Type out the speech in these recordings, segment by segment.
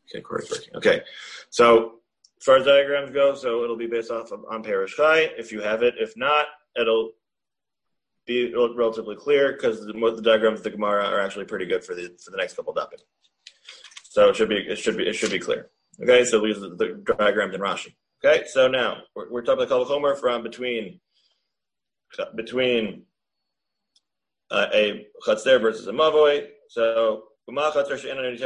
Okay, Corey's working. Okay, so as far as diagrams go, so it'll be based off of on Perish Chai if you have it. If not, it'll be relatively clear because the diagrams of the Gemara are actually pretty good for the next couple of dapim. So it should be clear. Okay, so we use the diagrams in Rashi. Okay, so now we're talking about Kal Chomer from between a Chatzir versus a Mavoi. So so true,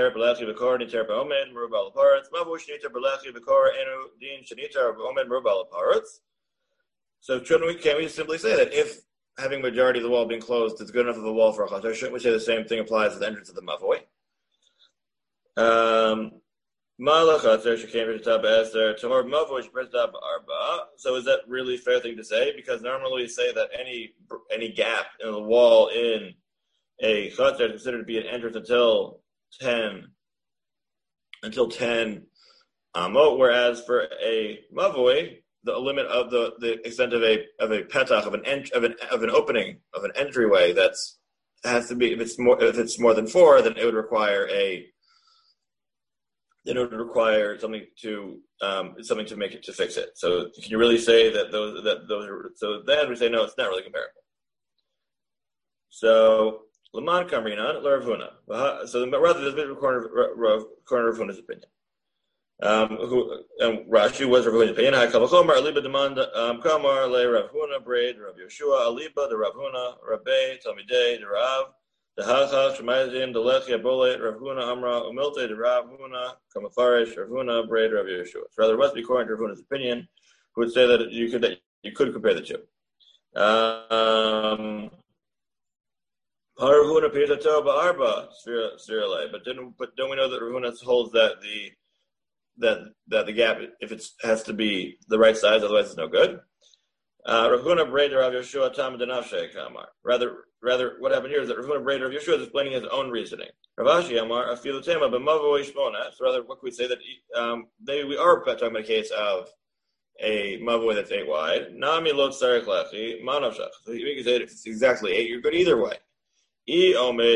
can we simply say that if having majority of the wall being closed is good enough of a wall for a chater, shouldn't we say the same thing applies to the entrance of the mavoi? So is that really a fair thing to say? Because normally we say that any gap in the wall in a chater is considered to be an entrance until 10 amot, whereas for a mavoi, the limit of the extent of a petach of an opening of an entryway has to be if it's more than 4, then it would require something to make it to fix it. So can you really say that those are, so then we say no, it's not really comparable. So Laman Kamrinan Rav Huna. So rather there's a bit of corner of Rav Huna's opinion. Rashi was Rav Huna's opinion. Hai Kal Chomer Aliba demand Kamar Le Rav Huna Braid Rav Yeshua Aliba the Rav Huna Rabbe Talmidei the Rav the Hachach Shemaizin the Lechi Abolet Rav Huna Amra Umilte the Rav Huna Kamafarish Rav Huna Braid Rav Yeshua. So rather, it must be according to Rav Huna's opinion, who would say that you could compare the two. But don't we know that Rav Huna holds that the gap, if it has to be the right size, otherwise it's no good. Rav Huna Braid Rav Yeshua Tam Denafshe Kamar. Rather, what happened here is that Rav Huna Braid Rav Yeshua is explaining his own reasoning. Rav Ashi Amar Afilu Tema B'Mavoi Shmona. So rather, what could we say that we are talking about a case of a mavoi that's 8 wide. Nami Lot Sarek Lechi Manavshach. So you can say that if it's exactly 8, you're good either way. If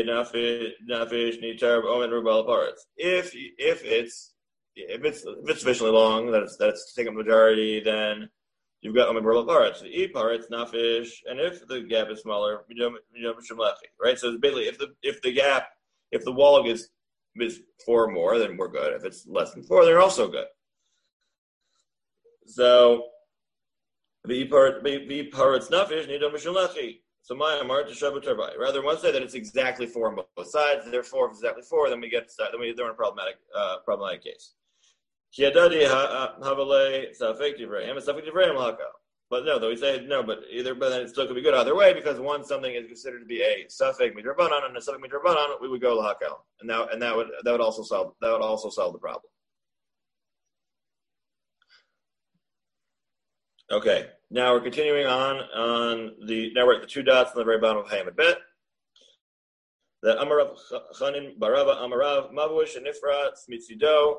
it's sufficiently long that it's taking a majority, then you've got omed rubal paretz. The e paretz nafish, and if the gap is smaller, right? So it's basically if the wall is 4 or more, then we're good. If it's less than 4, they're also good. So the paretz nafish nidom mishulachi. So my amar to shabu turbai. Rather, one say that it's exactly 4 on both sides. Therefore, if it's exactly 4, then they're in a problematic case. But no, though we say no, but then it still could be good either way, because something is considered to be a safek midrabanan and a safek midrabanan, we would go lahakel, and that would also solve the problem. Okay, now we're continuing on now we're at the 2 dots on the very bottom of Hayamid Bet. The Amarav Chanin Barava Amarav Mavush and Nifra Smitzido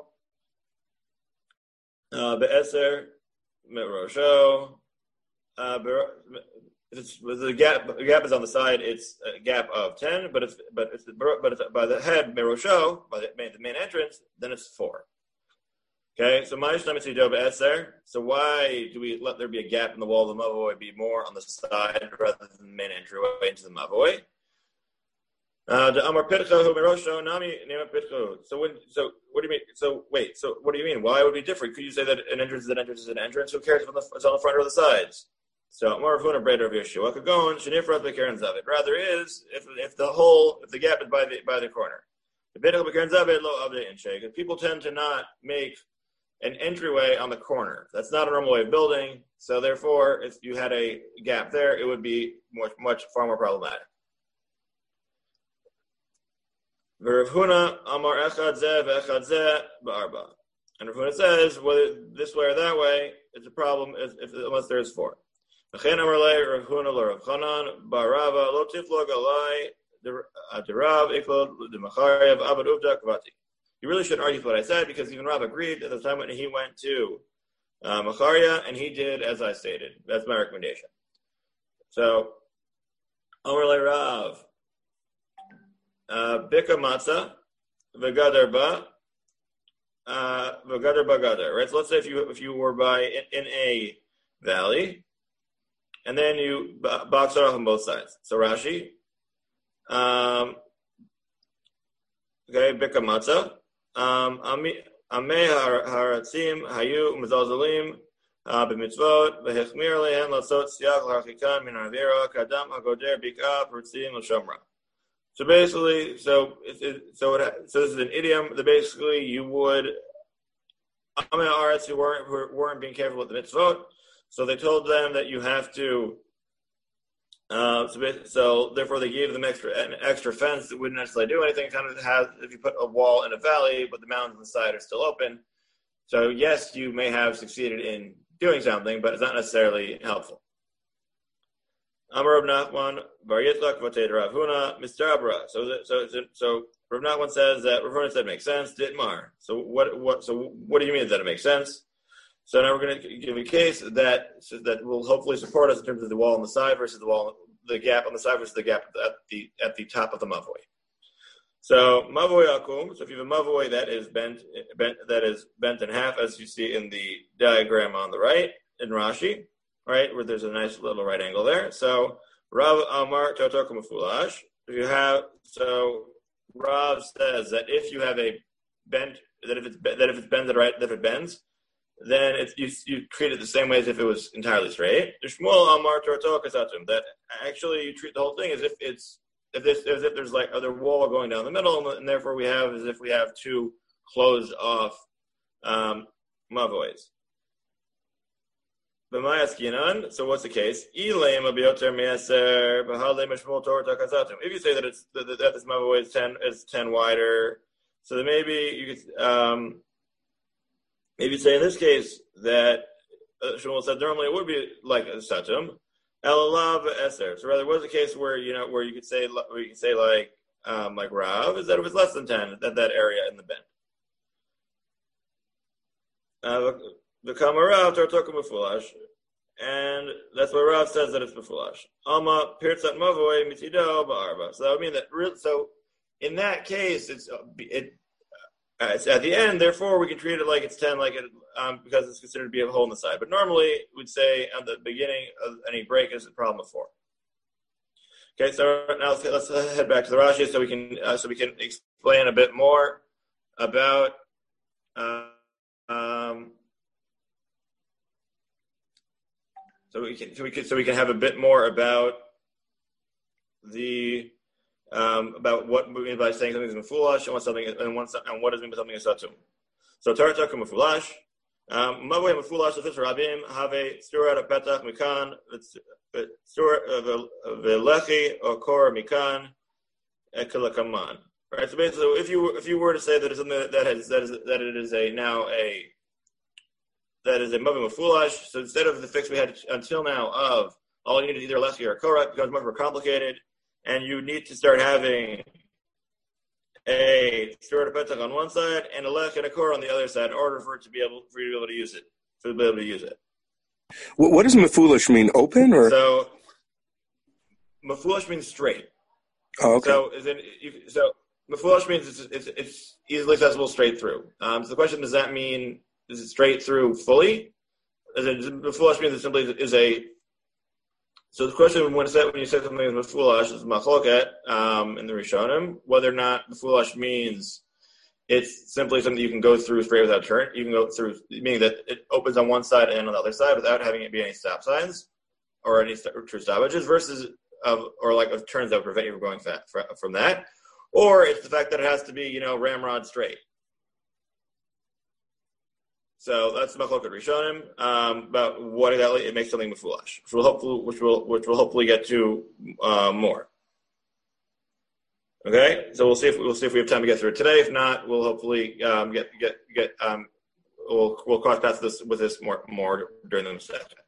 Be'eser Merosho. The gap is on the side. It's a gap of 10, but it's by the head Merosho, by the main entrance, then it's 4. Okay, so so why do we let there be a gap in the wall of the mavoi be more on the side rather than the main entryway into the mavoi? So what do you mean? So what do you mean? Why would it be different? Could you say that an entrance is an entrance is an entrance? Who cares if it's on the front or the sides? So Amar Ravuna Breder of Yeshua Kagon Shenifrat Bekaron Zavet. Rather is if the gap is by the corner. The Bekaron Zavet lo Avde Insheg. People tend to not make an entryway on the corner. That's not a normal way of building. So therefore, if you had a gap there, it would be far more problematic. Rav Huna Amar Echad Zeh Ve'echad Zeh Ba'arba. And Rav Huna says, whether this way or that way, it's a problem unless there is 4. V'chein Amar Lei Rav Huna lo Rav Chanan Ba'arava lo tiflog alai derav iklod demachariv abad uvda kvati. You really shouldn't argue with what I said, because even Rav agreed at the time when he went to Macharia, and he did as I stated. That's my recommendation. So, Amar Le Rav, Bika Matzah, Vegadar Ba, v'gadar bagadar. Right. So let's say if you were in a valley, and then you box it off on both sides. So Rashi, okay, bika matzah, amei haratzim hayu mezalzalim b'mitzvot v'hechmir lehem latzot siach l'harchikan min ha'avera kadam hagoder bika v'ritzim l'shomra. So basically, so this is an idiom that basically you would amei haaretz who weren't being careful with the mitzvot. So they told them that you have to. So therefore, they gave them an extra fence that wouldn't necessarily do anything. Kind of has if you put a wall in a valley, but the mountains on the side are still open. So yes, you may have succeeded in doing something, but it's not necessarily helpful. Amar Rav Nachman Bar Yitzchak V'Tei Rav Huna Mistabra. So Rav Nachman says that Rav Huna said makes sense. Ditmar. So what do you mean that it makes sense? So now we're going to give a case that will hopefully support us in terms of the wall on the side versus the gap on the side versus the gap at the top of the mavoi. So mavoi akum. So if you have a mavoi that is bent in half, as you see in the diagram on the right in Rashi, right where there's a nice little right angle there. So Rav Amar Totok Mufulash. Rav says that if you have a bent that if it's bent right, that if it bends, then you treat it the same way as if it was entirely straight. Shmuel Amar Torah Kasatum, that actually you treat the whole thing as if there's like other wall going down the middle, and therefore we have two closed off mavois. So what's the case? If you say that that this mavoi is 10 wider, so then maybe you could. Maybe say in this case that Shmuel said normally it would be like a satum, elalav eser. So rather, was a case where you could say like Rav is that if it's less than 10, that area in the bend. The Kamarav Tartoka Mufulash, and that's why Rav says that it's Mufulash. Alma Pirtzat Mavoi Mitido Ba'arba. So that would mean that. So in that case, it's at the end, therefore, we can treat it like it's 10, because it's considered to be a hole in the side. But normally, we'd say at the beginning of any break is a problem of 4. Okay, so now let's head back to the Rashi so we can explain a bit more about so we can have a bit more about the. About what we mean by saying something is mefulash and what does it mean by something is satum. So Torah mefulash, mavoi mefulash this rabim have stura petach mikan stura velechi or kor mikan ekalakaman. Right. So basically, if you were to say that it's something that it is a mavoi mefulash, so instead of the fix we had until now of all you need is either lechi or korah, it becomes much more complicated. And you need to start having a stura petach on one side and a lech and a kor on the other side in order for you to be able to use it. What does mefulish mean? Open or? So mefulish means straight. Oh, okay. So mefulish means it's easily accessible straight through. So the question is it straight through fully? Mefulish means it simply is a. So the question when you say something is mefulash is machloket in the Rishonim, whether or not mefulash means it's simply something you can go through straight without turn. You can go through, meaning that it opens on one side and on the other side without having it be any stop signs or any true stoppages, versus of turns that would prevent you from going from that, or it's the fact that it has to be ramrod straight. So that's the Machlokes Rishonim about what exactly it makes something mefulash, which we'll hopefully get to more. Okay, so we'll see if we have time to get through it today. If not, we'll hopefully we'll cross paths with this more during the session.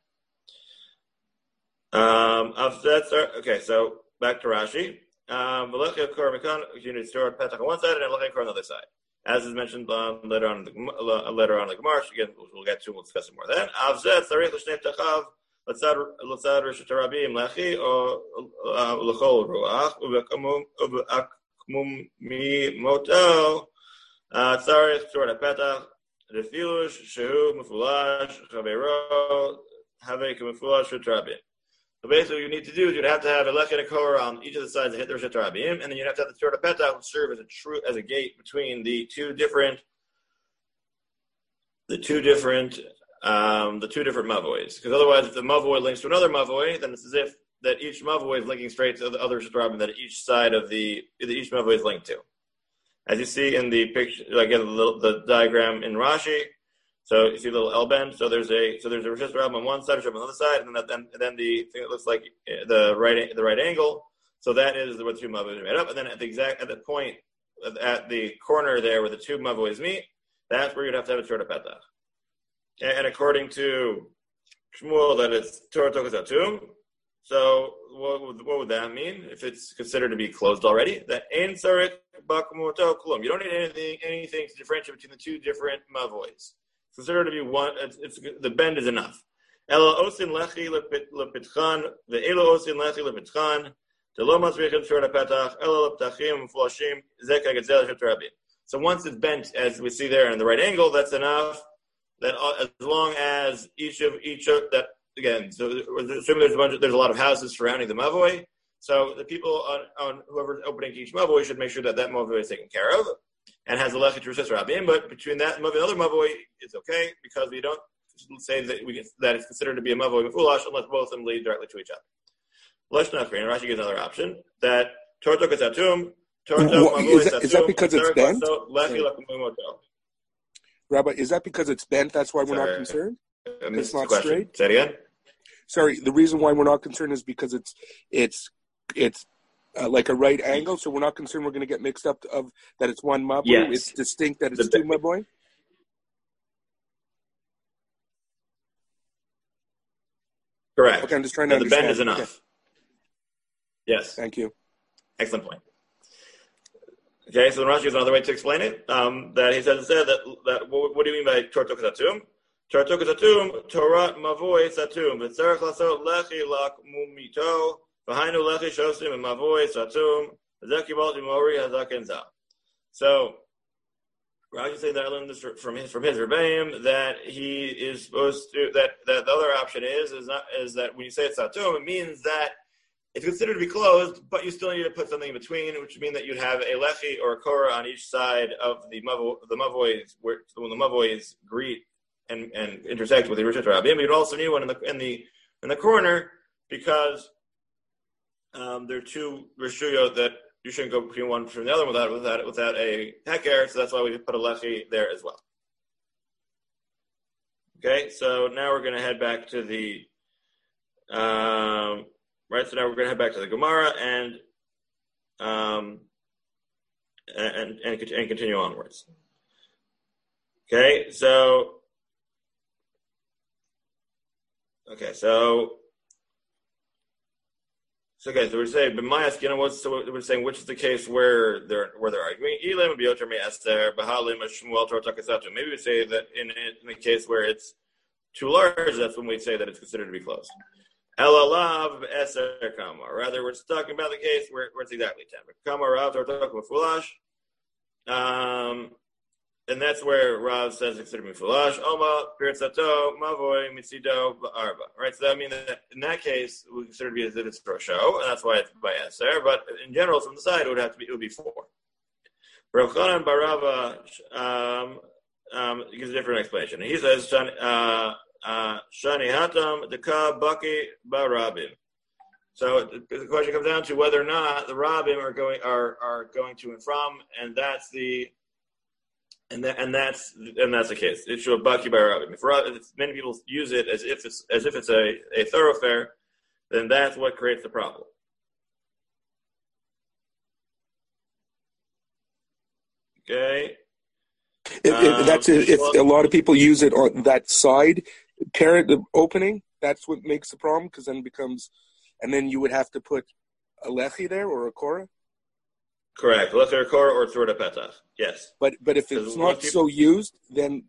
Okay, so back to Rashi. You need to store petach on one side and lechei kor on the other side. As is mentioned later on in the Gemara, again, we'll get to, we'll discuss it more then. Avzet tzarich l'shnei ptachav l'tzad rishut harabim lechi or l'chol ruach u'v'akmum mi moto Tzarech Torah Petach Refilush Shehu Mufulash Chavero Have Mufulash Shetrabim. So basically, what you need to do is you'd have to have a lech and a korah on each of the sides that hit the Rosh Hashanah, and then you'd have to have the Torah Petach serve as a gate between the two different mavois. Because otherwise, if the mavoi links to another mavoi, then it's as if that each mavoi is linking straight to the other Shetrabim that each side of each mavoi is linked to. As you see in the picture, again, the diagram in Rashi. So you see the little L bend. So there's a Rosh Hashanah on one side, Rosh Hashanah on the other side, and then the thing that looks like the right angle. So that is where the two mavos are made up. And then at the point at the corner there where the two mavos meet, that's where you'd have to have a Torah Petach. And according to Shmuel, that it's Torah Tokas Atum. So what would that mean if it's considered to be closed already? That Ein Sarek Bakumuto Klum. You don't need anything to differentiate between the two different mavois. Considered to be one. The bend is enough. Elo osin lechi lepitchan, the elo osin lechi lepitchan, the lo masrichin Torah Petach, elo leptachim flashim zeka getzel shetrabim. So once it's bent, as we see there in the right angle, that's enough. That as long as each of that again. So assuming there's a lot of houses surrounding the mavoi. So the people on whoever's opening each mavoi should make sure that mavoi is taken care of. And has a lechet to Rosh Hashanah, but between that and another mavoi, it's okay because we don't say that it's considered to be a mavoi mefulash unless both of them lead directly to each other. Lashna Akrin, Rashi gives another option that Torah Tokas Atum, is that because it's bent? Rabbi, is that because it's bent? That's why we're not concerned. It's not straight. Say it again. Sorry, the reason why we're not concerned is because it's like a right angle, so we're not concerned we're going to get mixed up of that it's one mavoi. Yes. It's distinct that it's two mavoi. Correct. Okay, I'm just trying to understand. The bend is enough. Okay. Yes. Thank you. Excellent point. Okay, so the Rashi has another way to explain it. That he said that what do you mean by Torah Tokas Atum? Torah Tokas Atum, Torah Mavoi Satum, V'tzarech Lasot Lechi Lak Mumito. So Rashi saying that I learned this from his Rebbeim that he is supposed to that the other option is that when you say it's satum, it means that it's considered to be closed, but you still need to put something in between, which would mean that you'd have a lechi or a korah on each side of the mavois, when the mavois greet and intersect with the Rosh Hashanah. But you'd also need one in the corner because there are two rishuyot that you shouldn't go between one from the other without a heker, so that's why we put a lechi there as well. Okay, so now we're going to head back to the So now we're going to head back to the Gemara and continue onwards. Okay, so we're saying, but my asking we're saying which is the case where they're arguing. Maybe we say that in the case where it's too large, that's when we say that it's considered to be closed. Elalav eser kama. Rather, we're talking about the case where it's exactly 10. Kama rav tortok mufulash. And that's where Rav says it's considered mufulash. Oma pirtzato mavoy mitzido arba. Right. So that means that in that case we consider it to be as if it's rosho, and that's why it's by eser. But in general, from the side, it would be 4. Rav Chanan Barava gives a different explanation. He says Shani Hatam Deka Baki Barabim. So the question comes down to whether or not the Rabbim are going to and from, and that's the case. It's a Baki Barabim. If many people use it as if it's a thoroughfare, then that's what creates the problem. Okay. If a lot of people use it on that side, the opening, that's what makes the problem, because then it becomes, and then you would have to put a lechi there or a korah? Correct. Lechi or korah or Torah Petach. Yes. But if it's not so used, then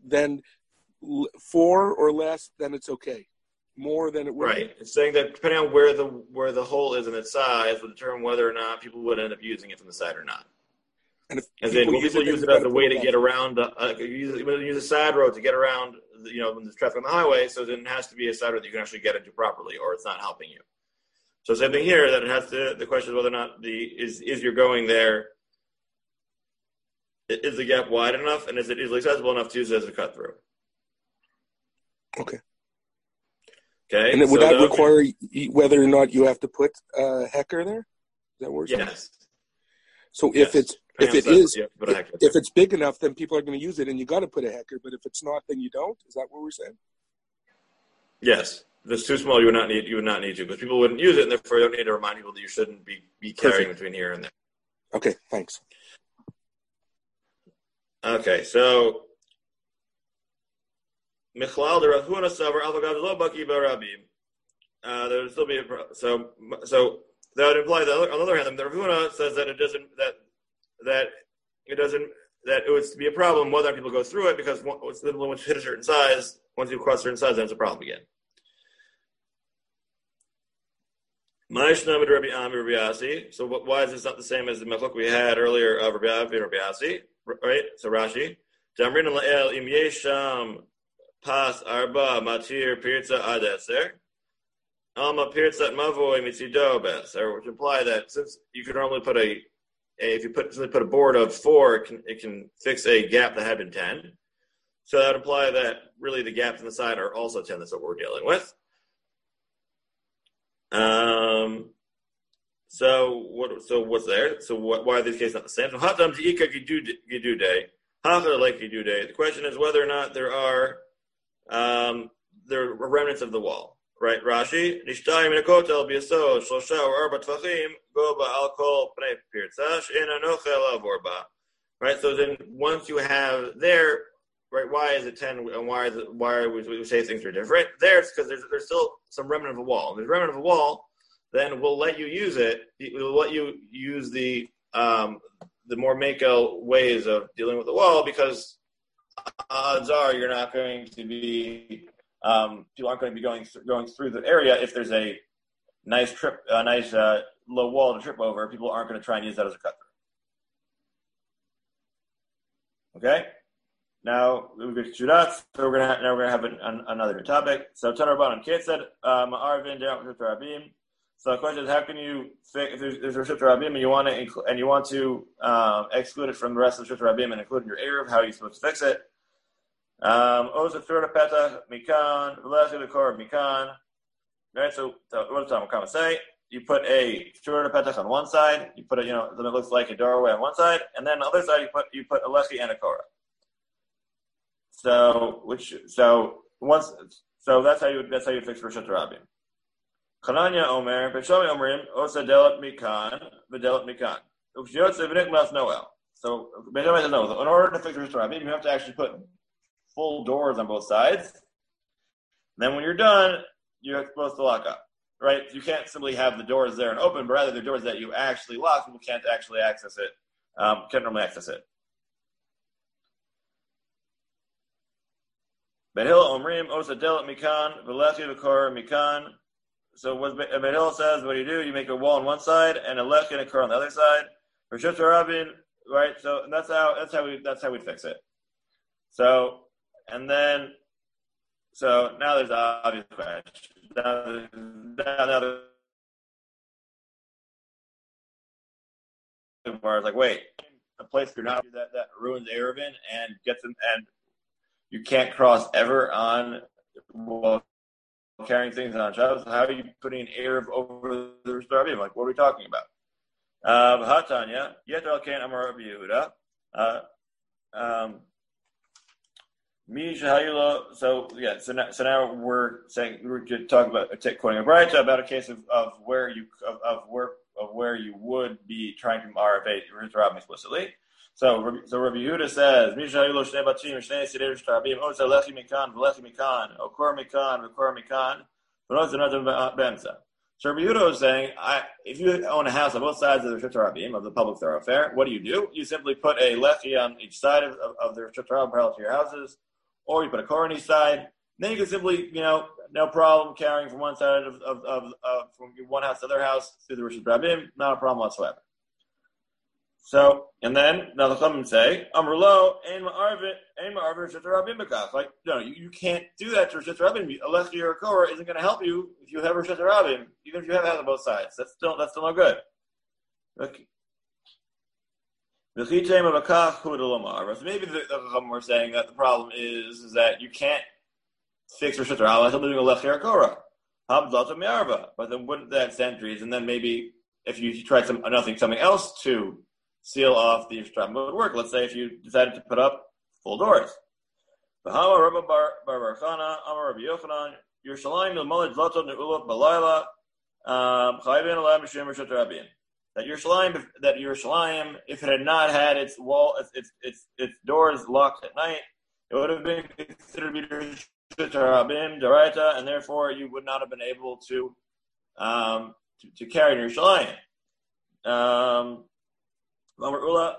4 or less, then it's okay. More than it would. Right. It's saying that depending on where the hole is in its size will determine whether or not people would end up using it from the side or not. As in, when people use it as a way to get around, use a side road to get around, when there's traffic on the highway, so then it has to be a side road that you can actually get into properly, or it's not helping you. So same thing here, that it has to, the question is whether or not is you're going there, is the gap wide enough, and is it easily accessible enough to use it as a cut through? Okay. Okay. And would that require whether or not you have to put a hecker there? Is that what we're saying? Yes. So if it's big enough, then people are going to use it, and you got to put a hecker. But if it's not, then you don't. Is that what we're saying? Yes. If it's too small, you would not need to, because people wouldn't use it, and therefore you don't need to remind people that you shouldn't be carrying between here and there. Okay. Thanks. Okay. So Michlal de Rav Huna Savar Alvagav Lo Baki Barabim. There would still be so that would imply that on the other hand, the Rav Huna says that it would be a problem whether people go through it, because once you hit a certain size, once you cross a certain size, then it's a problem again. So why is this not the same as the machlok we had earlier of Rabbi Avi and Rabbi Asi? Right? So Rashi, Damrin la'el im yesham pas arba matir pirza ad eser alma pirza mavoy mitzido beser, which imply that since you can normally put if you put a board of 4, it can fix a gap that had been 10. So that would imply that really the gaps on the side are also 10. That's what we're dealing with. So what's there? So why are these cases not the same? So hatam teika gidude, hachar like gidude. The question is whether or not there are remnants of the wall. Right, Rashi, nishtay min hakotel biyaso shlosha or arba tvachim go ba'al kol pnei pirtza she'ena nochel avor ba. Right, so then once you have there, right, why is it 10 and why we say things are different? There it's because there's still some remnant of a wall. If there's remnant of a wall, then we'll let you use it. We'll let you use the more makel ways of dealing with the wall, because odds are you're not going to be people aren't going to be going through the area if there's a nice low wall to trip over. People aren't going to try and use that as a cut through. Okay. Now we go to Shudat. So we're gonna have another topic. So Tanar Rabbanan Kate said Ma'arvin down with Rabim. So the question is, how can you fix if there's Rishut Rabim and you want to exclude it from the rest of the Rishut Rabim and include in your Erev? How are you supposed to fix it? Oza Thurda Petach Mikan V'lechi V'kor Mikan. Right. So what does Talmud say? You put a Thurda Petach on one side. You put it, then it looks like a doorway on one side, and then on the other side you put a lechi and a korah. So that's how you fix Rishut Rabim. Chananya Omer, Peshomi Omrim, Osa Delat Mikan, V'Delat Mikan. Ukshiyotze V'nik Mas Noel. So Peshomi says no. In order to fix Rishut Rabim, you have to actually put full doors on both sides. Then when you're done, you're supposed to lock up. Right? You can't simply have the doors there and open, but rather the doors that you actually lock, people can't actually access it. Can't normally access it. Ben Hillel Omrim, Osa Delat Mikan, V'Lechi V'Kor Mikan. So what Ben Hillel says, what do? You make a wall on one side and a lechi and a kor on the other side. Rishut Rabin, right? So that's how we fix it. So now there's an obvious question. Now it's like, wait, a place you're not that ruins Erevin and gets them, and you can't cross ever on carrying things on Shabbos. How are you putting an Erev over the Rishut Rabim? Like, what are we talking about? Hatanya, Yeter Ken Amar Rabbi Yehuda. So now we're talking about quoting a Braita about a case of where you would be trying to RFA Rishut Rabim explicitly. So Rabbi Yehuda says, Mishahilu Shnei Batim Shnei Sidei Rishut Rabim Osa Lechi Mikan V'Lechi Mikan Okor Mikan V'Kor Mikan V'Noz Nodim B'Emsa. So Rabbi Yehuda was saying, if you own a house on both sides of the Rishut Rabim, of the public thoroughfare, what do? You simply put a Lechi on each side of the Rishut Rabim parallel to your houses, or you put a Kor on each side. Then you can simply, no problem carrying from one side from one house to the other house through the Rishut Rabim, not a problem whatsoever. So, and then now the Chachamim say, Amrulo, ein ma'arvin Rishut Rabim b'kach. Like, no, you can't do that to Rishut Rabim. Alech Yerakora isn't going to help you if you have Rishut Rabim, even if you have it on both sides. That's still no good. Okay. So maybe the Chachamim were saying that the problem is that you can't fix Rishut Rabim until doing Alech Yerakora. But then wouldn't that centuries, and then maybe if you tried something else to seal off the Yishtram would work. Let's say if you decided to put up full doors. So that Yerushalayim, if it had not had its wall, its doors locked at night, it would have been considered to be Rabim Daraita, and therefore you would not have been able to carry Yerushalayim. There's similar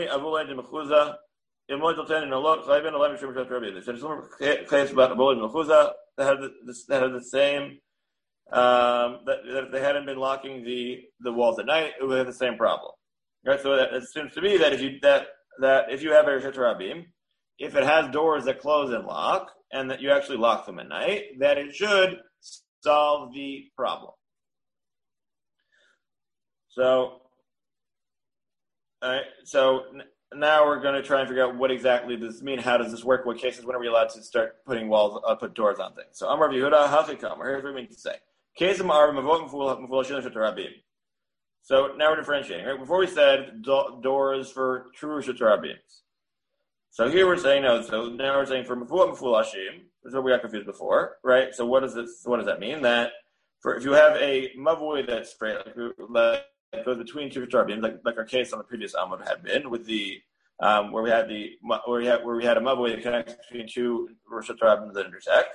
case about Abulad and Mechuzah that had the same that they hadn't been locking the walls at night. It would have the same problem, right? So it seems to be that if you have a Rishut Rabim, if it has doors that close and lock, and that you actually lock them at night, that it should solve the problem. So now we're going to try and figure out what exactly does this mean. How does this work? What cases? When are we allowed to start putting put doors on things? So Amar Yehuda Hachikam. Here's what we mean to say. Case of So now we're differentiating. Right? Before we said doors for true Rishut Rabim. So here we're saying no. So now we're saying for Meful Hashim. This is what we got confused before, right? So what does that mean? That if you have a mavui that's straight, like goes between two Rabim, like our case on the previous Amud had been with the where we had a mavui that connects between two Rishut Rabim that intersect.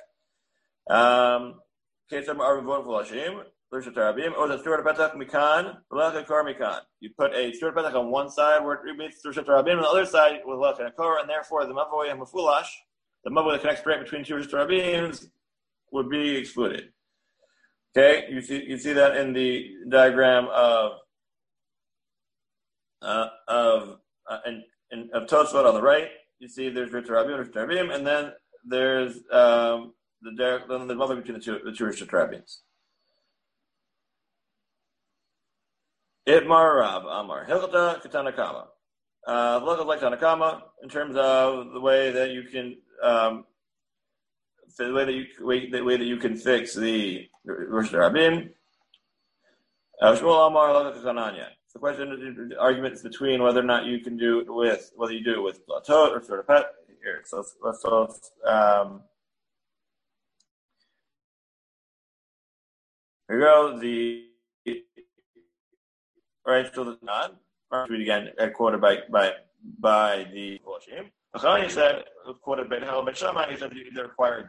Case of Arvivon Fulashim, Rishut Rabim, or the Stuart Petach Mikan, Lachakar Mikan. You put a Stuart Petach on one side where it meets Rishut Rabim, on the other side with Lachakar, and therefore the mavui and Mefulash, the mavui that connects straight between two Rishut Rabims, would be excluded. Okay, you see that in the diagram of Tosfot on the right. You see there's Rishut Rabim, and then there's the mavui between the two Rishut Rabims. Itmar Rab Amar Hilchata Katanakama. Look like Tanakama in terms of the way that you can the way that you can fix the Rishut Rabim. Shmuel Amar Look Kananya. The question, the argument is between whether or not you can do it with platot or sort of pet. Here, so let's here we go. So the not. Let's read again. Quoted by the Hulashim. Achani said, quoted by Hillel Ben Shammai, he said that you either require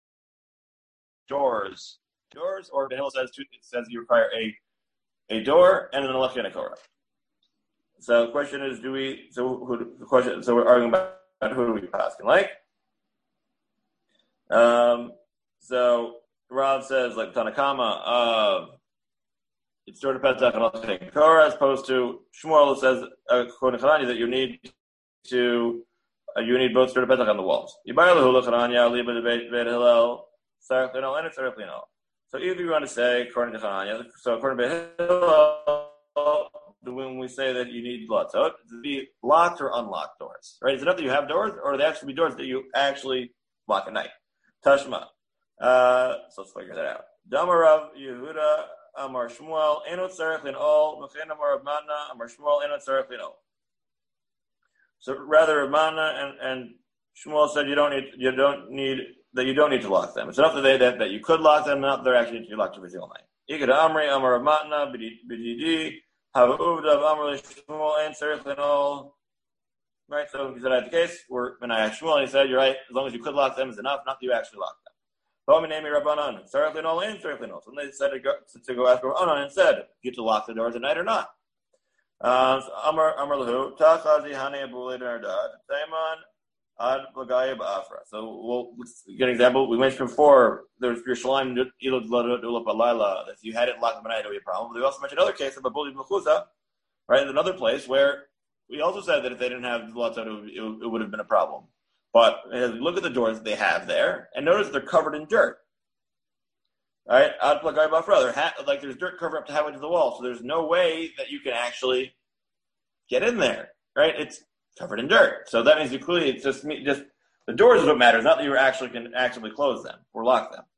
doors, or Ben Hillel says you require a door and an Alech Yanakora. So the question is, so we're arguing about who do we pass in like? So Rav says like Tanakama it's sort of Pesach and Alech Yanakora, as opposed to Shmuel says according to Hanani that you need both sort of Pesach on the walls. So either you want to say, according to Hanania, so according to Hillel, when we say that you need latzot, to be locked or unlocked doors, right? Is it enough that you have doors, or they actually be doors that you actually lock at night? Tashma. So let's figure that out. Damarav Yehuda Amar Shmuel Enot Tzarech Linol Mechen Amar Rav Manna Amar Shmuel Enot Tzarech Linol. So rather, Rav Manna and Shmuel said you don't need to lock them. It's enough that you could lock them, not that they're actually need to be locked every single night. Ikad Amri Amar Rav Matna B'Didi Hava Uvdav Amar Shmuel Ein Tzarech Linol. Right. So he said I had the case where when I asked Shmuel, he said you're right. As long as you could lock them is enough, not that you actually lock them. So when they said to go ask Rabbanan and said, get to lock the doors at night or not? Amar Lahu Tachazi Hane Abulay Nardad Taiman Ad Lagaya Ba'afra. So let's get an example. We mentioned before there's Yerushalayim Ilud Dulap Alayla. If you hadn't locked them at night, it would be a problem. But we also mentioned another case of Abulay Mechuzah, right? Another place where we also said that if they didn't have Latzot, it would have been a problem. But look at the doors that they have there, and notice they're covered in dirt. All right, like there's dirt covered up to halfway to the wall, so there's no way that you can actually get in there. Right? It's covered in dirt, so that means it's just the doors is what matters, not that you actually can actively close them or lock them.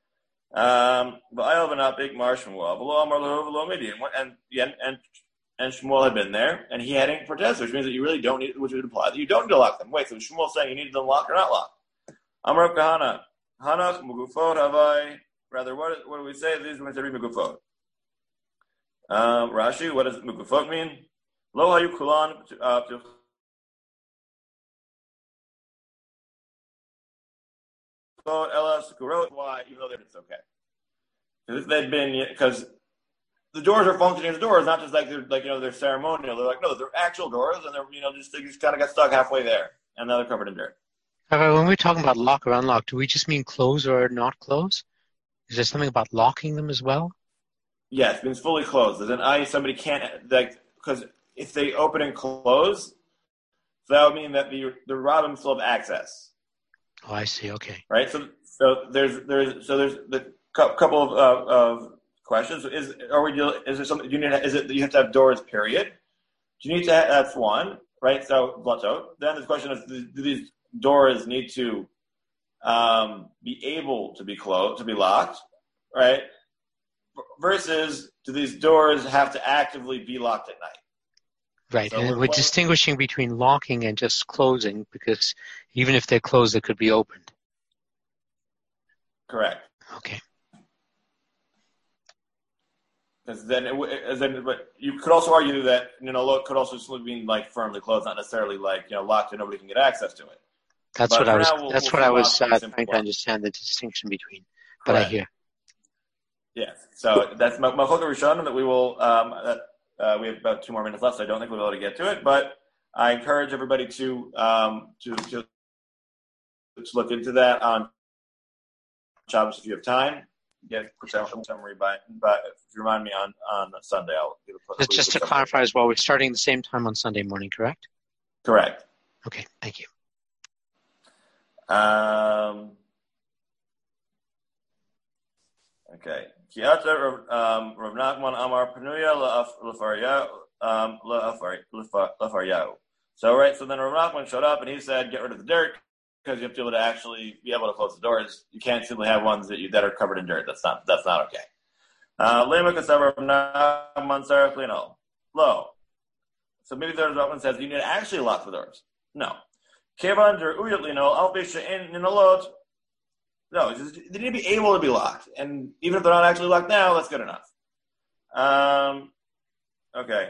And Shmuel had been there, and he hadn't protested, which means that you really don't need, which would imply that you don't need to lock them. Wait, so Shmuel saying you needed them locked or not locked? Amar Kahana, Hanach Mugufot Havai. Rather, what do we say? These are going to be Mugufot. Rashi, what does Mugufot mean? Lo hayu kulan why, even though it's okay. Because if they'd been, because the doors are functioning as doors, not just they're ceremonial. They're like, no, they're actual doors, and they just kind of got stuck halfway there, and now they're covered in dirt. When we're talking about lock or unlock, do we just mean close or not close? Is there something about locking them as well? Yes, it means fully closed. As in, somebody can't, because if they open and close, so that would mean that the rabbim still have access. Oh, I see. Okay. Right. So there's the couple of questions. Is there something you have to have doors? Period. Do you need to? That's one. Right. So then the question is: do these doors need to be able to be closed, to be locked? Right. Versus, do these doors have to actively be locked at night? Right, so and we're distinguishing between locking and just closing, because even if they're closed, they could be opened. Correct. Okay. Because but you could also argue that lock could also simply mean like firmly closed, not necessarily like locked and nobody can get access to it. That's what I was trying to understand the distinction between. But correct. I hear. Yes. So that's Machloka Rishonim that we will. We have about 2 more minutes left, so I don't think we'll be able to get to it. But I encourage everybody to look into that on Shabbos if you have time. Get a summary but if you remind me on Sunday, I'll give a just to clarify as well, we're starting the same time on Sunday morning, correct? Correct. Okay, thank you. Okay. Kiata Rav Nachman Amar Panuya Lafaryahu. So then Rav Nachman showed up and he said, get rid of the dirt, because you have to be able to actually be able to close the doors. You can't simply have ones that are covered in dirt. That's not okay. Lema Kasav Rav Nachman Sarach Lino. Lo. So maybe the Rav Nachman says you need to actually lock the doors. No. Kevan Uyat Lino Alpisha in Ninolot. No, they need to be able to be locked. And even if they're not actually locked now, that's good enough. Okay.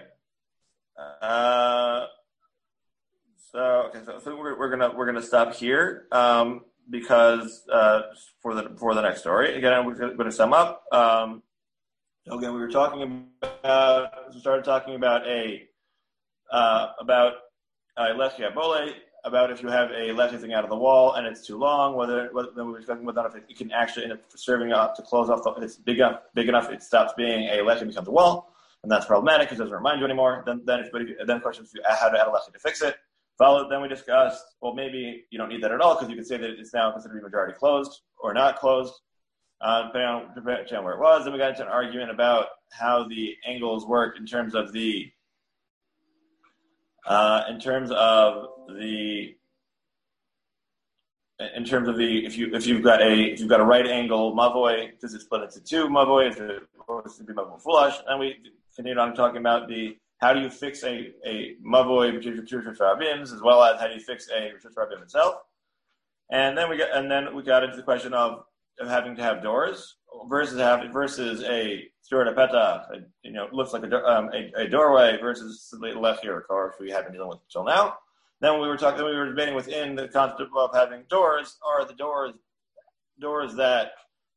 So we're gonna stop here because for the next story. Again, we're going to sum up. Again, we started talking about Lechia Bole, about if you have a lechi thing out of the wall and it's too long, then we were talking about if it can actually end up serving up to close off. It's big enough, it stops being a lechi and becomes a wall, and that's problematic because it doesn't remind you anymore. Then the question is how to add a lechi to fix it. Then we discussed, well, maybe you don't need that at all because you can say that it's now considered to be majority closed or not closed, depending on where it was. Then we got into an argument about how the angles work in terms of the if you've got a right angle mavoi, does it split into two mavoi? Is it supposed to be mavoi fulash? And we continued on talking about how do you fix a mavoi between two Rishus Rabbim, as well as how do you fix a Rishus Rabbim itself? And then we got into the question of having to have doors versus a Stuart Petach, looks like a doorway versus a lechi or a car, which we haven't been dealing with until now. Then we were debating within the concept of having doors. Are the doors that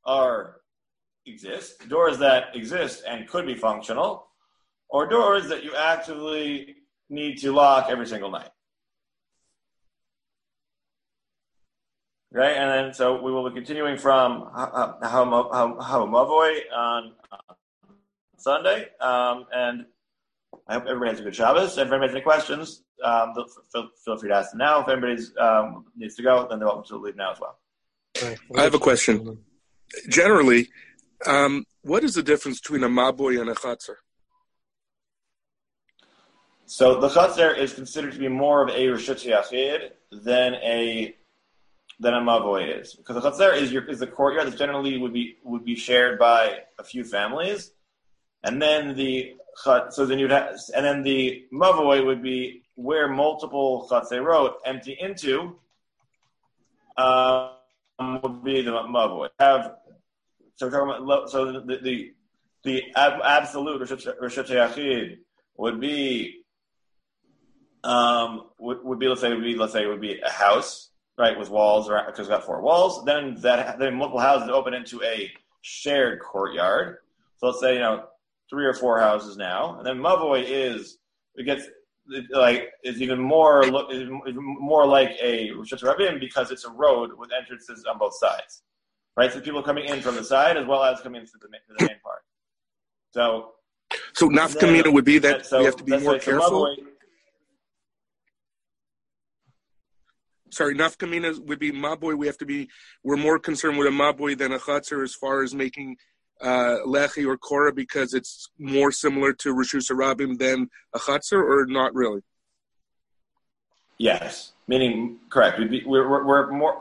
exist and could be functional, or doors that you actively need to lock every single night? Okay, and then so we will be continuing from Hamavoy on Sunday, and I hope everybody has a good Shabbos. If anybody has any questions, feel free to ask them now. If anybody needs to go, then they're welcome to leave now as well. I have a question. Generally, what is the difference between a maboy and a chatzar? So the chatzar is considered to be more of a reshut yachid than a maboy is, because the chatzar is the courtyard that generally would be shared by a few families, and then the mavoy would be where multiple chatzerot empty into. Would be the mavoy. The absolute reshut yachid would be let's say it would be a house, right, with walls, because it's got 4 walls. Then multiple houses open into a shared courtyard. So let's say 3 or 4 houses now, and then mavoy is even more like a reshut rabim because it's a road with entrances on both sides, right? So people coming in from the side as well as coming into the main part. So nafkamina would be that we have to be more careful. Sorry, nafkamina would be maboy. We're more concerned with a maboy than a chatzar as far as making lechi or korah because it's more similar to reshus harabim than a chatzar, or not really? Yes, meaning correct. We're more.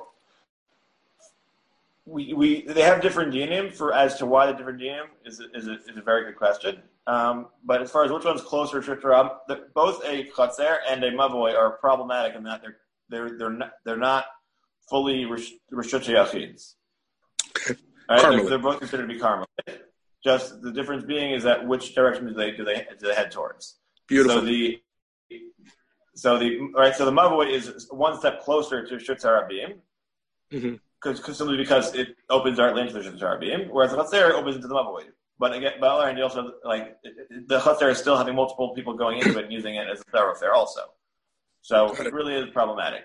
They have different dinim as to why the different dinim is a very good question. But as far as which one's closer to Rab, both a chatzar and a mavoy are problematic in that they're not fully reshut yachids. Okay. Right? They're both considered to be karma. Just the difference being is that which direction do they head towards? Beautiful. So the mavoy is one step closer to Shutz Harabim, simply because it opens directly into the Shutz Harabim, whereas the chatzar opens into the mavoy. But again, and you also the chatzar is still having multiple people going into it and using it as a thoroughfare also. So it really is problematic.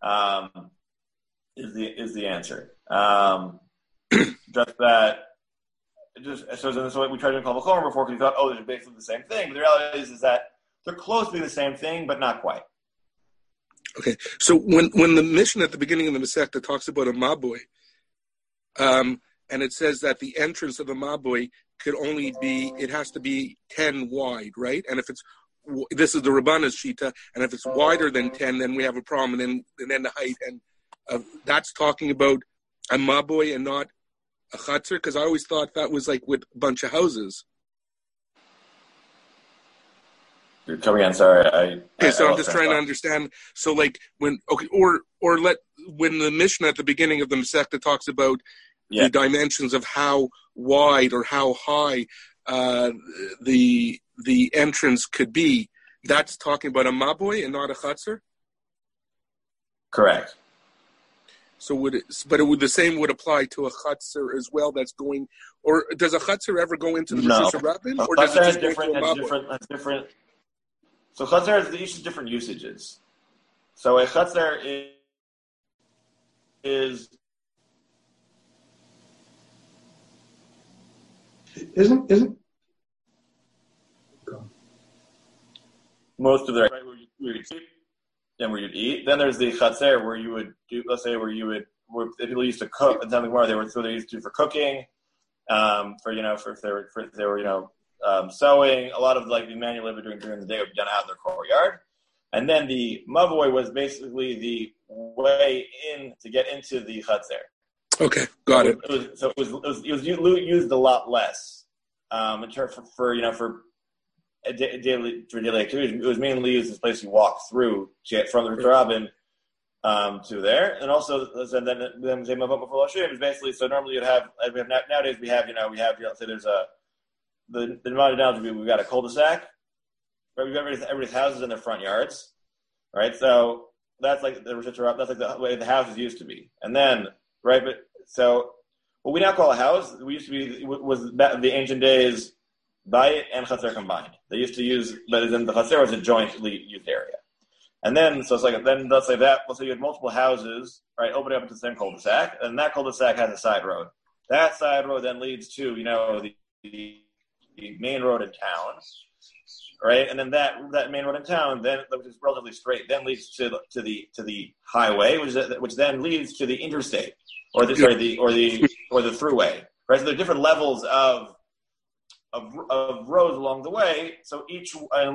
Is the answer. Just that. So we tried to call the Chomer before because we thought, they're basically the same thing. But the reality is that they're close to the same thing, but not quite. Okay, so when the mission at the beginning of the Masechta talks about a maboy, and it says that the entrance of a maboy it has to be 10 wide, right? And if this is the Rabbanah's Shita, and if it's wider than 10, then we have a problem, and then the height, and that's talking about a maboy and not a chatzar, because I always thought that was like with a bunch of houses. You're coming on, sorry. So I'm just trying to understand. So when the Mishnah at the beginning of the Masechta talks about the dimensions of how wide or how high the entrance could be, that's talking about a maboy and not a chatzar? Correct. So the same would apply to a chatzar as well. That's going, or does a chatzar ever go into the reshus harabim, or does it just go to a maboy? That's different. So chatzar has each different usages. So a chatzar is isn't most of the right where you sleep and where you'd eat. Then there's the chatzar where you would do, where people used to cook and something more. They used to do for cooking, if they were sewing. A lot of the manual labor during the day would be done out in their courtyard. And then the mavoy was basically the way in to get into the chatzar. Okay, got it. It was used a lot less in terms for daily activities. It was mainly used as a place you walk through to get from the Rabin to there, and also then they move up before Lashim is basically. So normally nowadays we have let's say there's the analogy we've got a cul-de-sac. Right, we've got everybody's houses in their front yards, right? So that's like the way the houses used to be, and then right, but so what we now call a house, was the ancient days, bayit and chatzar combined. They used to use, but then the chatzar was a jointly used area. And then, so it's let's say you had multiple houses, right, opening up into the same cul-de-sac, and that cul-de-sac has a side road. That side road then leads to, the main road in town, right? And then that main road in town, then which is relatively straight, then leads to the highway, which then leads to the interstate, or the throughway, right? So there are different levels of roads along the way. So each and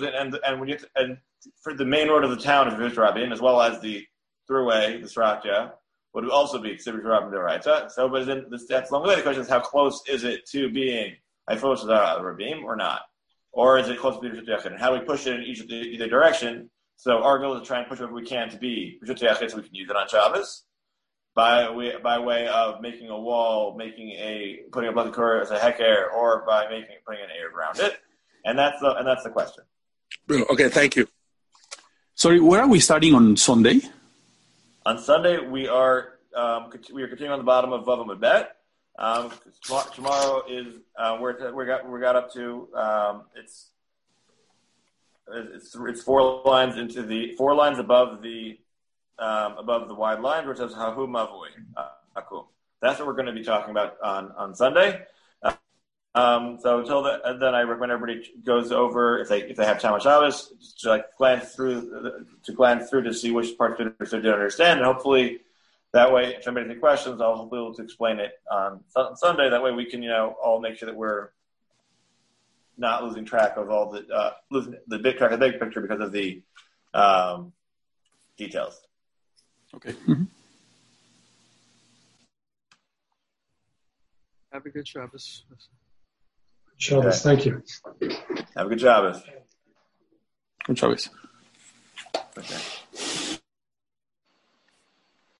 for the main road of the town of Rabin, as well as the throughway, the Sratya, would also be considered Rabin Deraita. So, but then that's along the way. The question is, how close is it to being Haifos Rabim or not? Or is it close to being Rishut Yachid? And how do we push it in either direction? So our goal is to try and push whatever we can to be Rishut Yachid so we can use it on Shabbos by way of making a wall, putting a blood Torah as a heker, or by putting an air around it. And that's the question. Okay, thank you. Sorry, where are we starting on Sunday? On Sunday, we are continuing on the bottom of Vav Amud Bet. Tomorrow is we got up to it's 4 lines above the wide line, which says Hahu Mavui Akum. That's what we're going to be talking about on Sunday. So until then, I recommend everybody goes over if they have time on Shabbos to glance through to see which parts they didn't understand, and hopefully that way, if anybody has any questions, I'll be able to explain it on Sunday. That way, we can all make sure that we're not losing track of all the big picture because of the details. Okay. Mm-hmm. Have a good Shabbos. Shabbos, thank you. Have a good Shabbos. Good Shabbos. Okay.